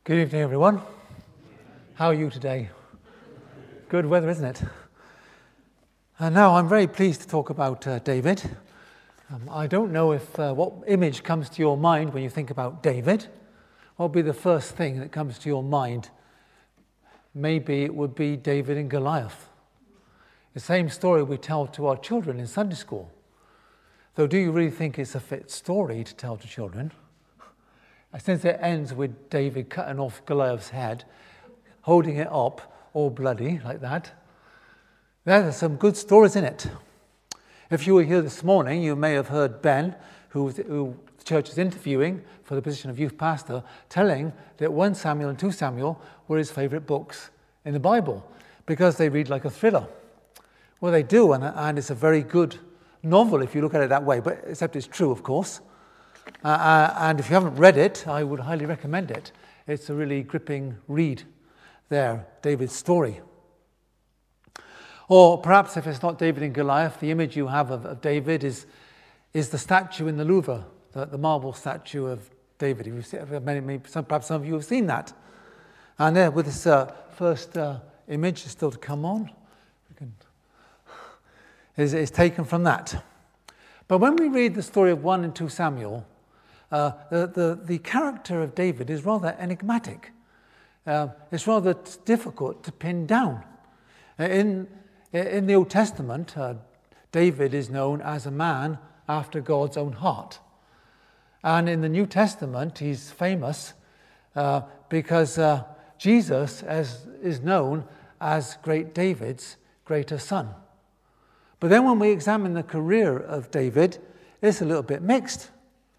Good evening, everyone. How are you today? Good weather, isn't it? And now I'm very pleased to talk about David. I don't know if what image comes to your mind when you think about David. What would be the first thing that comes to your mind? Maybe it would be David and Goliath. The same story we tell to our children in Sunday school. Though, do you really think it's a fit story to tell to children? Since it ends with David cutting off Goliath's head, holding it up, all bloody, like that, there are some good stories in it. If you were here this morning, you may have heard Ben, who the church is interviewing for the position of youth pastor, telling that 1 Samuel and 2 Samuel were his favourite books in the Bible because they read like a thriller. Well, they do, and it's a very good novel if you look at it that way, but except it's true, of course. And if you haven't read it, I would highly recommend it. It's a really gripping read there, David's story. Or perhaps if it's not David and Goliath, the image you have of David is the statue in the Louvre, the marble statue of David. Perhaps some of you have seen that. And there, with this first image still to come on, is taken from that. But when we read the story of 1 and 2 Samuel, the character of David is rather enigmatic. It's rather difficult to pin down. In the Old Testament, David is known as a man after God's own heart. And in the New Testament, he's famous because Jesus is known as Great David's greater son. But then when we examine the career of David, it's a little bit mixed.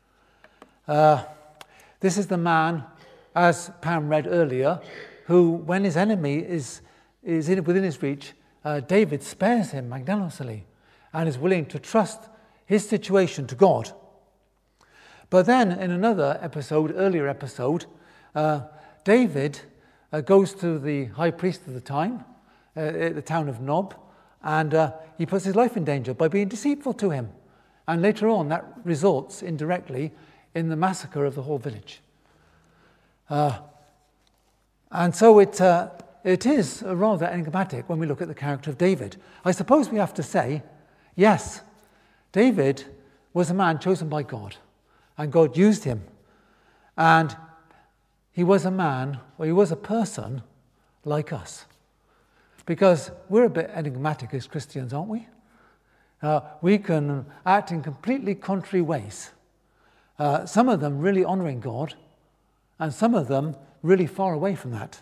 This is the man, as Pam read earlier, who, when his enemy is within his reach, David spares him magnanimously and is willing to trust his situation to God. But then in another earlier episode, David goes to the high priest of the time, at the town of Nob, and he puts his life in danger by being deceitful to him. And later on, that results indirectly in the massacre of the whole village. And so it is rather enigmatic when we look at the character of David. I suppose we have to say, yes, David was a man chosen by God, and God used him. And he was a man, or he was a person like us. Because we're a bit enigmatic as Christians, aren't we? We can act in completely contrary ways. Some of them really honouring God, and some of them really far away from that.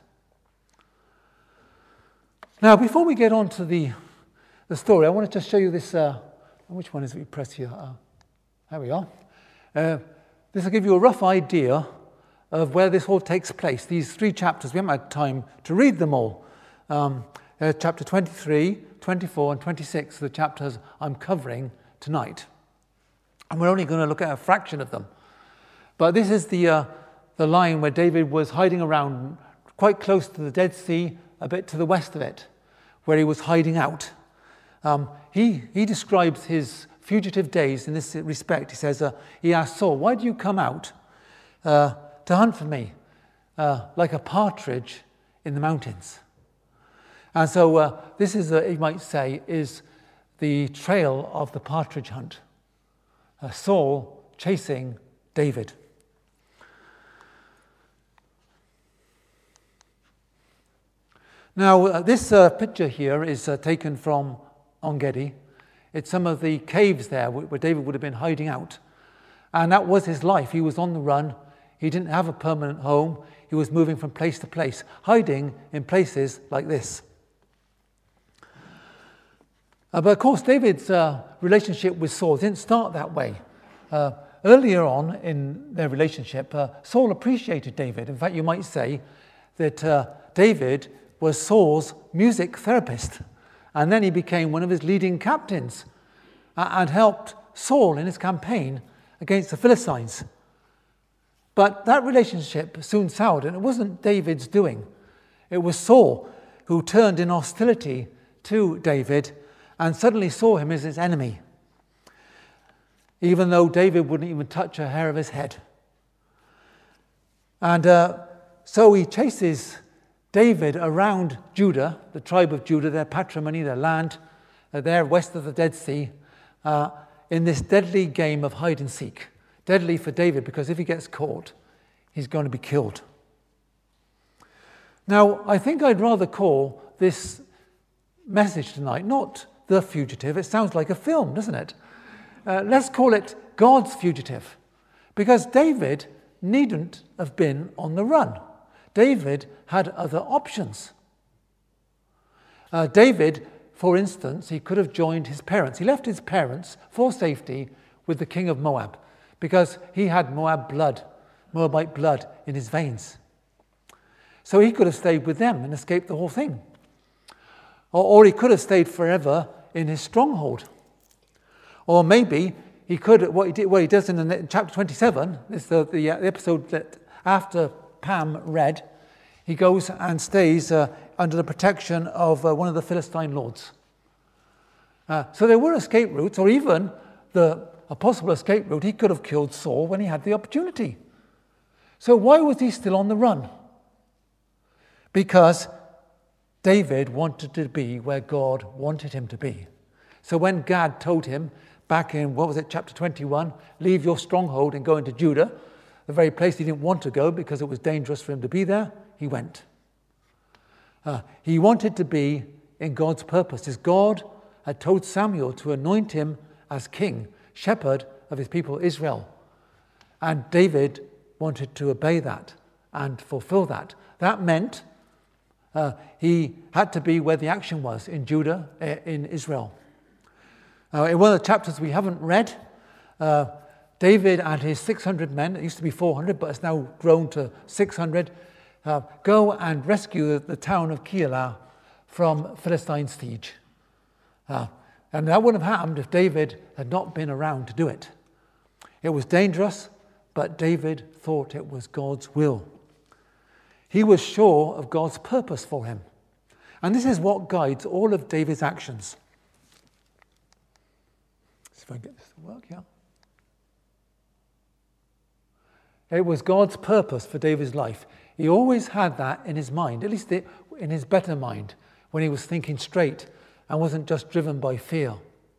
Now, before we get on to the story, I want to just show you this. Which one is it we press here? There we are. This will give you a rough idea of where this all takes place. These 3 chapters, we haven't had time to read them all. Chapter 23, 24, and 26 are the chapters I'm covering tonight. And we're only going to look at a fraction of them. But this is the line where David was hiding around quite close to the Dead Sea, a bit to the west of it, where he was hiding out. He describes his fugitive days in this respect. He says, he asked Saul, "Why do you come out to hunt for me like a partridge in the mountains?" And so this is, you might say, is the trail of the partridge hunt. Saul chasing David. Now, this picture here is taken from En-Gedi. It's some of the caves there where David would have been hiding out. And that was his life. He was on the run. He didn't have a permanent home. He was moving from place to place, hiding in places like this. But of course, David's relationship with Saul didn't start that way. Earlier on in their relationship, Saul appreciated David. In fact, you might say that David was Saul's music therapist. And then he became one of his leading captains and helped Saul in his campaign against the Philistines. But that relationship soon soured, and it wasn't David's doing. It was Saul who turned in hostility to David and suddenly saw him as his enemy, even though David wouldn't even touch a hair of his head. And So he chases David around Judah, the tribe of Judah, their patrimony, their land, there west of the Dead Sea, in this deadly game of hide and seek. Deadly for David because if he gets caught, he's going to be killed. Now, I think I'd rather call this message tonight not The Fugitive. It sounds like a film, doesn't it? Let's call it God's Fugitive, because David needn't have been on the run. David had other options. David, for instance, he could have joined his parents. He left his parents for safety with the king of Moab because he had Moabite blood in his veins. So he could have stayed with them and escaped the whole thing. Or he could have stayed forever in his stronghold. Or maybe he could, what he does in chapter 27, is the episode that after Pam read, he goes and stays under the protection of one of the Philistine lords. So there were escape routes, or even a possible escape route, he could have killed Saul when he had the opportunity. So why was he still on the run? Because David wanted to be where God wanted him to be. So when Gad told him back in, chapter 21, leave your stronghold and go into Judah, the very place he didn't want to go because it was dangerous for him to be there, he went. He wanted to be in God's purpose. As God had told Samuel to anoint him as king, shepherd of his people Israel. And David wanted to obey that and fulfill that. That meant he had to be where the action was, in Judah, in Israel. In one of the chapters we haven't read, David and his 600 men, it used to be 400, but it's now grown to 600, go and rescue the town of Keilah from Philistine siege. And that wouldn't have happened if David had not been around to do it. It was dangerous, but David thought it was God's will. He was sure of God's purpose for him. And this is what guides all of David's actions. Let's see if I can get this to work, yeah. It was God's purpose for David's life. He always had that in his mind, at least in his better mind, when he was thinking straight and wasn't just driven by fear.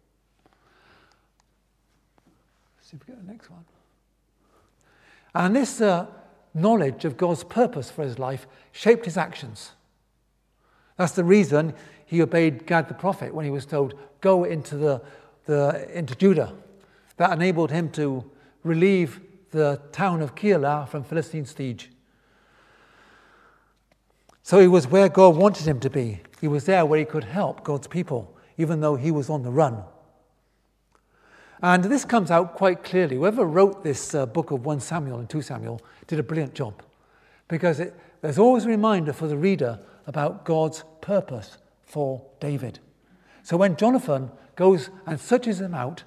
Let's see if we get the next one. And this knowledge of God's purpose for his life shaped his actions. That's the reason he obeyed Gad the prophet when he was told, go into into Judah. That enabled him to relieve the town of Keilah from Philistine siege. So he was where God wanted him to be. He was there where he could help God's people, even though he was on the run. And this comes out quite clearly. Whoever wrote this book of 1 Samuel and 2 Samuel did a brilliant job, because there's always a reminder for the reader about God's purpose for David. So when Jonathan goes and searches him out,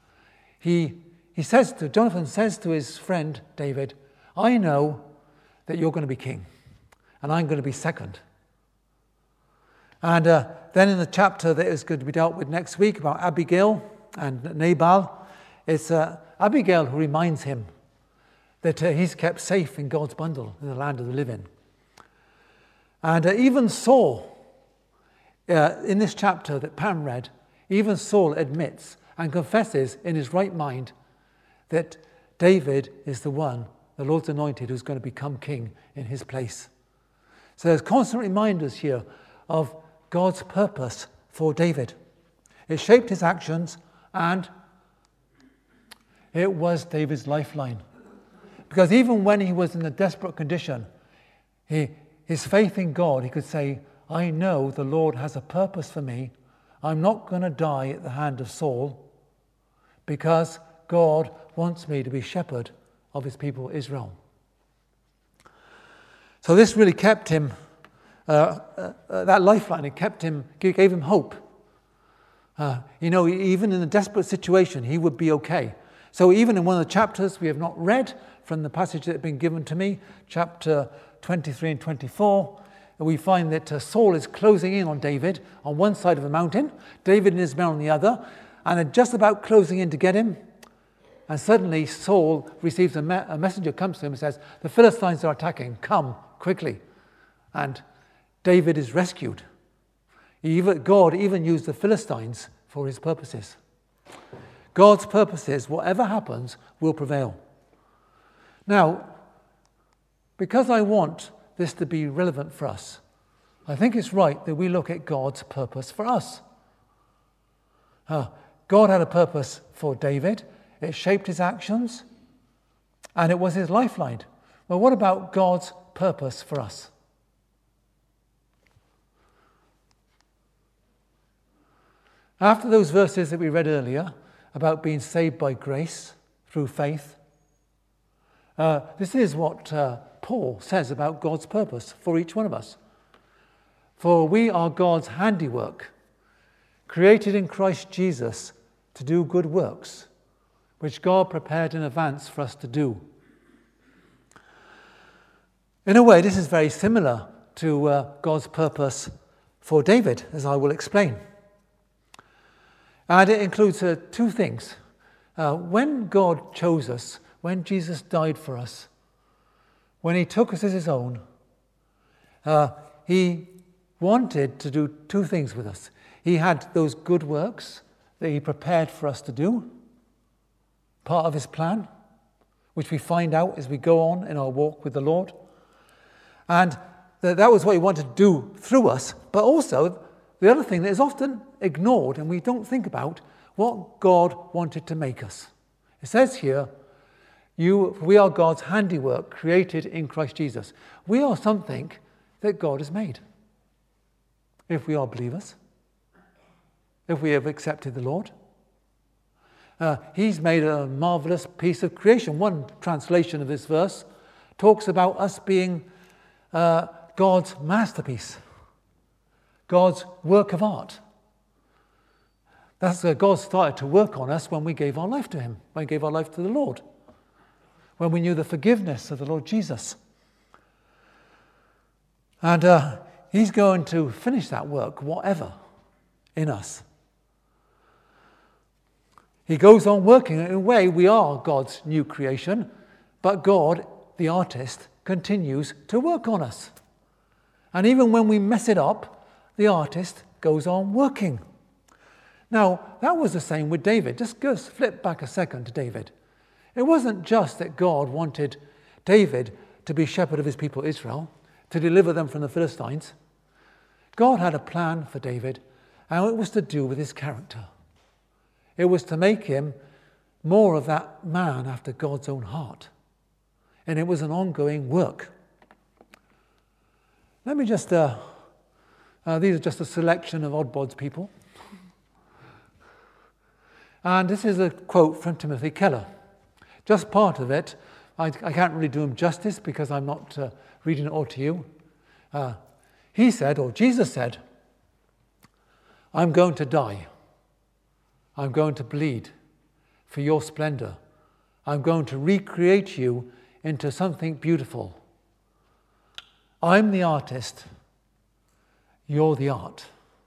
Jonathan says to his friend David, I know that you're going to be king, and I'm going to be second. And then in the chapter that is going to be dealt with next week about Abigail and Nabal, it's Abigail who reminds him that he's kept safe in God's bundle in the land of the living. And even Saul, in this chapter that Pam read, even Saul admits and confesses in his right mind that David is the one, the Lord's anointed, who's going to become king in his place. So there's constant reminders here of God's purpose for David. It shaped his actions, and it was David's lifeline. Because even when he was in a desperate condition, his faith in God, he could say, I know the Lord has a purpose for me. I'm not going to die at the hand of Saul, because God wants me to be shepherd of his people Israel. So this really kept him, that lifeline, it gave him hope. Even in a desperate situation, he would be okay. So even in one of the chapters we have not read from the passage that had been given to me, chapter 23 and 24, we find that Saul is closing in on David on one side of the mountain, David and his men on the other, and are just about closing in to get him. And suddenly Saul receives a messenger comes to him and says, the Philistines are attacking, come, quickly. And David is rescued. God even used the Philistines for his purposes. God's purposes, whatever happens, will prevail. Now, because I want this to be relevant for us, I think it's right that we look at God's purpose for us. God had a purpose for David. It shaped his actions, and it was his lifeline. Well, what about God's purpose for us? After those verses that we read earlier about being saved by grace through faith, this is what Paul says about God's purpose for each one of us. For we are God's handiwork, created in Christ Jesus to do good works, which God prepared in advance for us to do. In a way, this is very similar to God's purpose for David, as I will explain. And it includes two things. When God chose us, when Jesus died for us, when he took us as his own, he wanted to do two things with us. He had those good works that he prepared for us to do, part of his plan, which we find out as we go on in our walk with the Lord. And that was what he wanted to do through us, but also the other thing that is often ignored and we don't think about, what God wanted to make us. It says here, we are God's handiwork, created in Christ Jesus. We are something that God has made. If we are believers, if we have accepted the Lord, he's made a marvelous piece of creation. One translation of this verse talks about us being God's masterpiece, God's work of art. That's God started to work on us when we gave our life to him, when we gave our life to the Lord, when we knew the forgiveness of the Lord Jesus. And he's going to finish that work, whatever, in us. He goes on working. In a way, we are God's new creation, but God, the artist, continues to work on us. And even when we mess it up, the artist goes on working. Now, that was the same with David. Just flip back a second to David. It wasn't just that God wanted David to be shepherd of his people Israel, to deliver them from the Philistines. God had a plan for David, and it was to do with his character. It was to make him more of that man after God's own heart. And it was an ongoing work. Let me just, these are just a selection of Oddbod's people. And this is a quote from Timothy Keller. Just part of it. I can't really do him justice because I'm not reading it all to you. He said, or Jesus said, I'm going to die. I'm going to bleed for your splendor. I'm going to recreate you into something beautiful. I'm the artist. You're the art.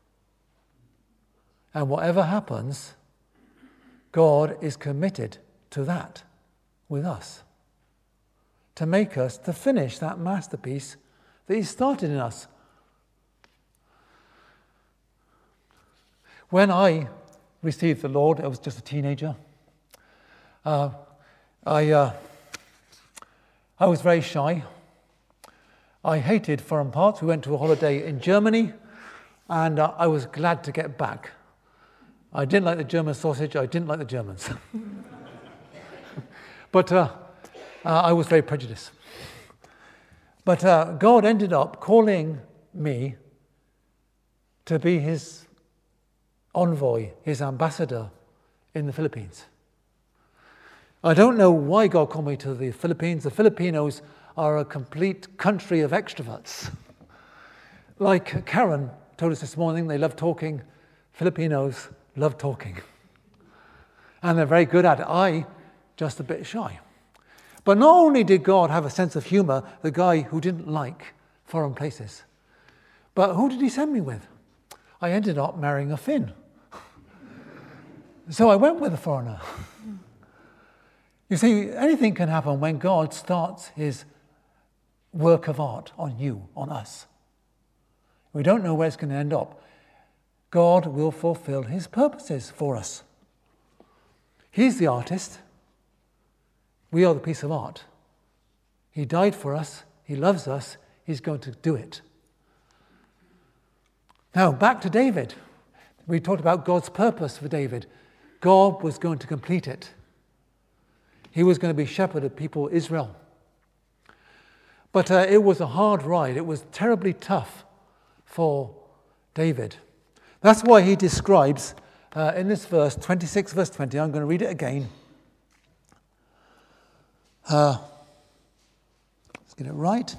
And whatever happens, God is committed to that with us. To make us, to finish that masterpiece that he started in us. When I received the Lord, I was just a teenager. I was very shy. I hated foreign parts. We went to a holiday in Germany, and I was glad to get back. I didn't like the German sausage. I didn't like the Germans. But I was very prejudiced. But God ended up calling me to be his envoy, his ambassador in the Philippines. I don't know why God called me to the Philippines. The Filipinos are a complete country of extroverts. Like Karen told us this morning, they love talking. Filipinos love talking. And they're very good at it. I, just a bit shy. But not only did God have a sense of humor, the guy who didn't like foreign places, but who did he send me with? I ended up marrying a Finn. So I went with a foreigner. You see, anything can happen when God starts his work of art on you, on us. We don't know where it's going to end up. God will fulfill his purposes for us. He's the artist. We are the piece of art. He died for us. He loves us. He's going to do it. Now, back to David. We talked about God's purpose for David. God was going to complete it. He was going to be shepherd of people Israel. But it was a hard ride. It was terribly tough for David. That's why he describes in this verse, 26 verse 20, I'm going to read it again. Let's get it right.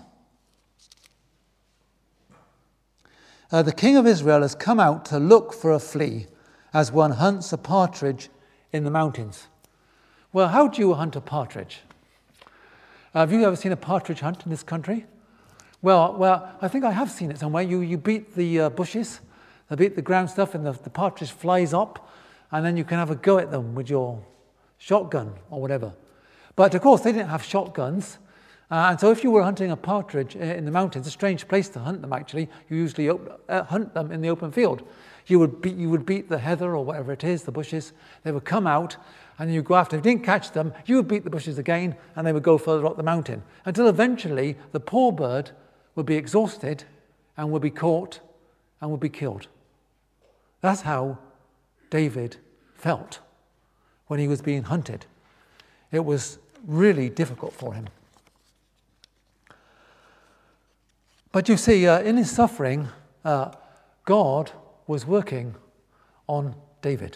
The king of Israel has come out to look for a flea, as one hunts a partridge in the mountains. Well, how do you hunt a partridge? Have you ever seen a partridge hunt in this country? Well, I think I have seen it somewhere. You beat the bushes, they beat the ground stuff, and the partridge flies up, and then you can have a go at them with your shotgun or whatever. But of course, they didn't have shotguns. And so if you were hunting a partridge in the mountains, a strange place to hunt them actually, you usually hunt them in the open field. You would beat the heather or whatever it is, the bushes. They would come out and you go after them. If you didn't catch them, you would beat the bushes again and they would go further up the mountain until eventually the poor bird would be exhausted and would be caught and would be killed. That's how David felt when he was being hunted. It was really difficult for him. But you see, in his suffering, God was working on David.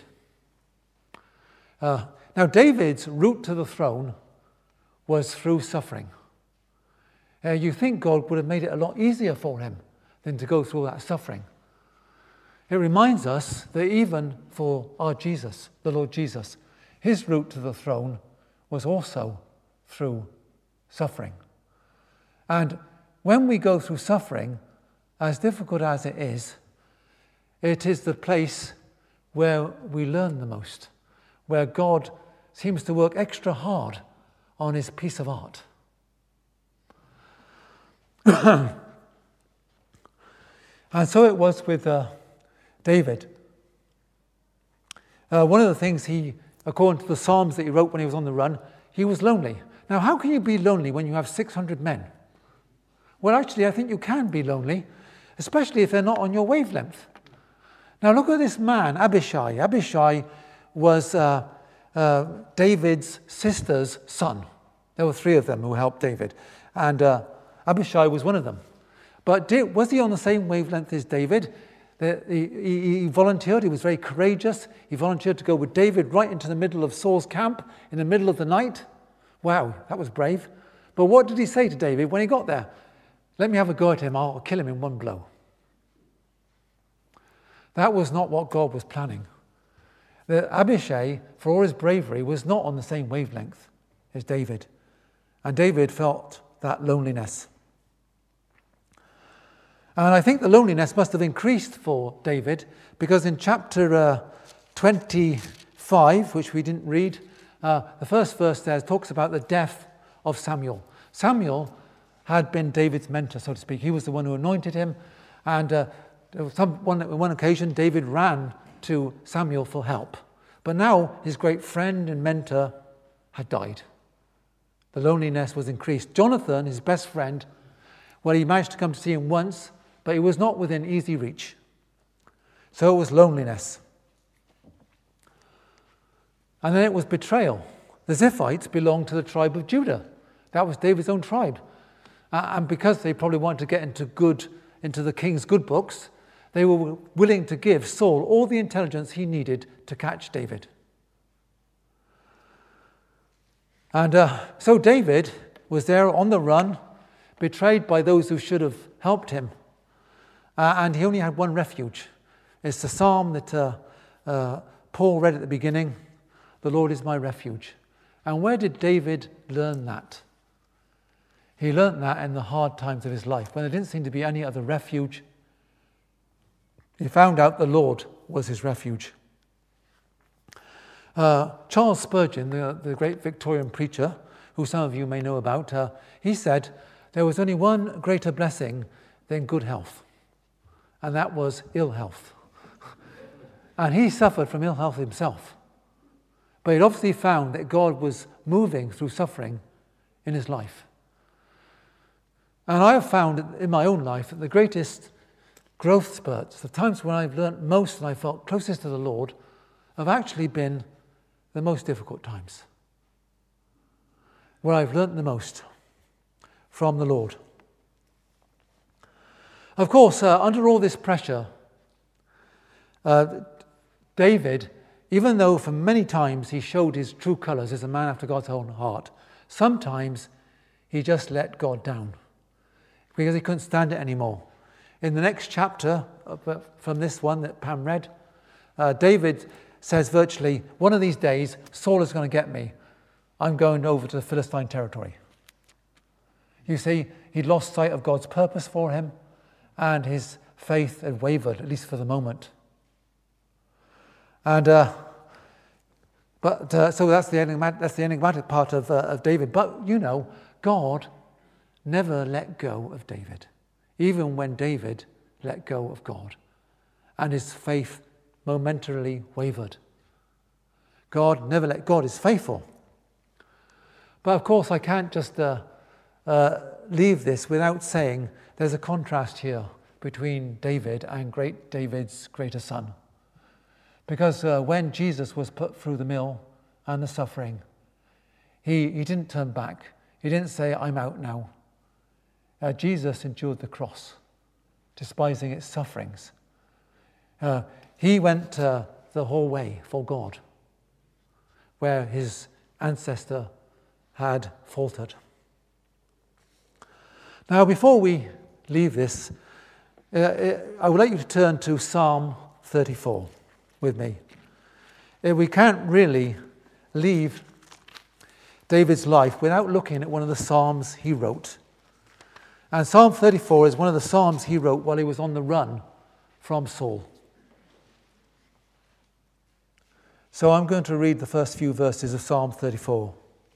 Now, David's route to the throne was through suffering. You think God would have made it a lot easier for him than to go through that suffering. It reminds us that even for our Jesus, the Lord Jesus, his route to the throne was also through suffering. And when we go through suffering, as difficult as it is the place where we learn the most, where God seems to work extra hard on his piece of art. And so it was with David. One of the things according to the Psalms that he wrote when he was on the run, he was lonely. Now, how can you be lonely when you have 600 men? Well, actually, I think you can be lonely, especially if they're not on your wavelength. Now, look at this man, Abishai. Abishai was David's sister's son. There were 3 of them who helped David, and Abishai was one of them. But was he on the same wavelength as David? He volunteered. He was very courageous. He volunteered to go with David right into the middle of Saul's camp in the middle of the night. Wow, that was brave. But what did he say to David when he got there? Let me have a go at him. I'll kill him in one blow. That was not what God was planning. Abishai, for all his bravery, was not on the same wavelength as David. And David felt that loneliness. And I think the loneliness must have increased for David, because in chapter 25, which we didn't read, the first verse there talks about the death of Samuel. Samuel had been David's mentor, so to speak. He was the one who anointed him. And on one occasion, David ran to Samuel for help. But now his great friend and mentor had died. The loneliness was increased. Jonathan, his best friend, well, he managed to come to see him once, but he was not within easy reach. So it was loneliness. And then it was betrayal. The Ziphites belonged to the tribe of Judah. That was David's own tribe. And because they probably wanted to get into the king's good books, they were willing to give Saul all the intelligence he needed to catch David. And so David was there on the run, betrayed by those who should have helped him. And he only had one refuge. It's the psalm that Paul read at the beginning, "The Lord is my refuge." And where did David learn that? He learnt that in the hard times of his life, when there didn't seem to be any other refuge. He found out the Lord was his refuge. Charles Spurgeon, the great Victorian preacher, who some of you may know about, he said there was only one greater blessing than good health, and that was ill health. And he suffered from ill health himself. But he'd obviously found that God was moving through suffering in his life. And I have found in my own life that the greatest growth spurts, the times when I've learnt most and I felt closest to the Lord, have actually been the most difficult times, where I've learnt the most from the Lord. Of course, under all this pressure, David, even though for many times he showed his true colours as a man after God's own heart, sometimes he just let God down because he couldn't stand it anymore. In the next chapter from this one that Pam read, David says virtually, one of these days, Saul is going to get me. I'm going over to the Philistine territory. You see, he'd lost sight of God's purpose for him, and his faith had wavered, at least for the moment. And so that's the enigmatic part of David. But you know, God never let go of David, even when David let go of God, and his faith momentarily wavered. God never let. God is faithful. But of course, I can't just leave this without saying there's a contrast here between David and David's greater son. Because when Jesus was put through the mill and the suffering, he didn't turn back. He didn't say, I'm out now. Jesus endured the cross, despising its sufferings. He went the whole way for God, where his ancestor had faltered. Now, before we leave this, I would like you to turn to Psalm 34 with me. We can't really leave David's life without looking at one of the Psalms he wrote. And Psalm 34 is one of the Psalms he wrote while he was on the run from Saul. So I'm going to read the first few verses of Psalm 34.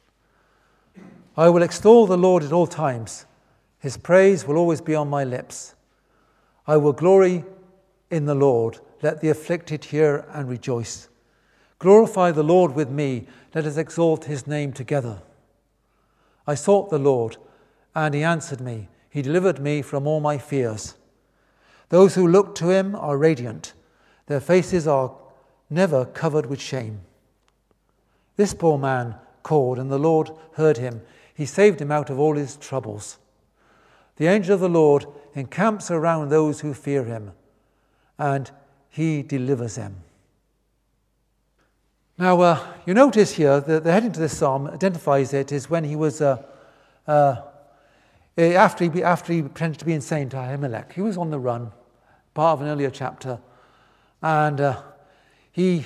I will extol the Lord at all times. His praise will always be on my lips. I will glory in the Lord. Let the afflicted hear and rejoice. Glorify the Lord with me. Let us exalt his name together. I sought the Lord, and he answered me. He delivered me from all my fears. Those who look to him are radiant. Their faces are never covered with shame. This poor man called, and the Lord heard him. He saved him out of all his troubles. The angel of the Lord encamps around those who fear him, and he delivers them. Now, you notice here that the heading to this psalm identifies it is when he was, after he pretended to be insane to Ahimelech. He was on the run, part of an earlier chapter, and he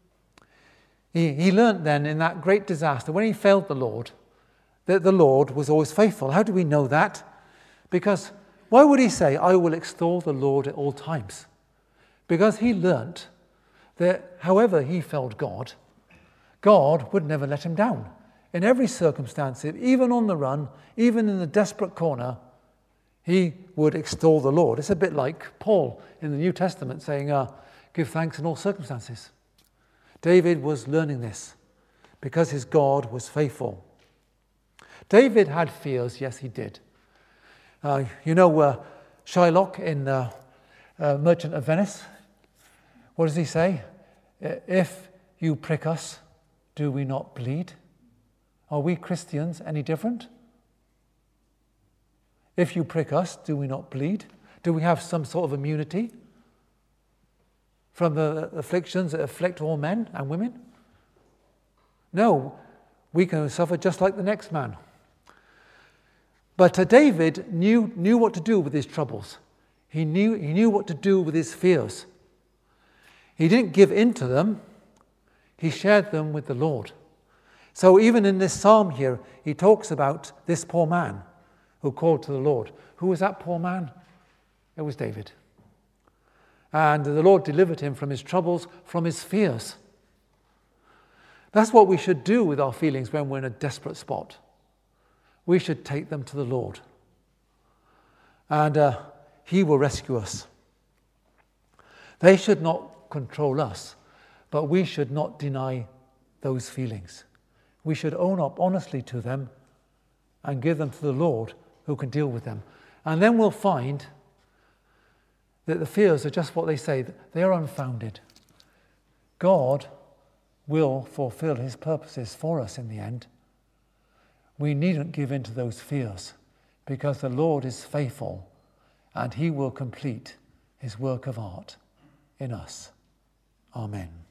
learnt then in that great disaster, when he failed the Lord, that the Lord was always faithful. How do we know that? Because why would he say, I will extol the Lord at all times? Because he learnt that however he failed God, God would never let him down. In every circumstance, even on the run, even in the desperate corner, he would extol the Lord. It's a bit like Paul in the New Testament saying, give thanks in all circumstances. David was learning this because his God was faithful. David had fears, yes he did. Shylock in Merchant of Venice, what does he say? If you prick us, do we not bleed? Are we Christians any different? If you prick us, do we not bleed? Do we have some sort of immunity from the afflictions that afflict all men and women? No, we can suffer just like the next man. But David knew what to do with his troubles. He knew what to do with his fears. He didn't give in to them. He shared them with the Lord. So even in this psalm here, he talks about this poor man who called to the Lord. Who was that poor man? It was David. And the Lord delivered him from his troubles, from his fears. That's what we should do with our feelings when we're in a desperate spot. We should take them to the Lord. and he will rescue us. They should not control us, but we should not deny those feelings. We should own up honestly to them and give them to the Lord who can deal with them. And then we'll find that the fears are just what they say, they are unfounded. God will fulfill his purposes for us in the end. We needn't give in to those fears because the Lord is faithful and he will complete his work of art in us. Amen.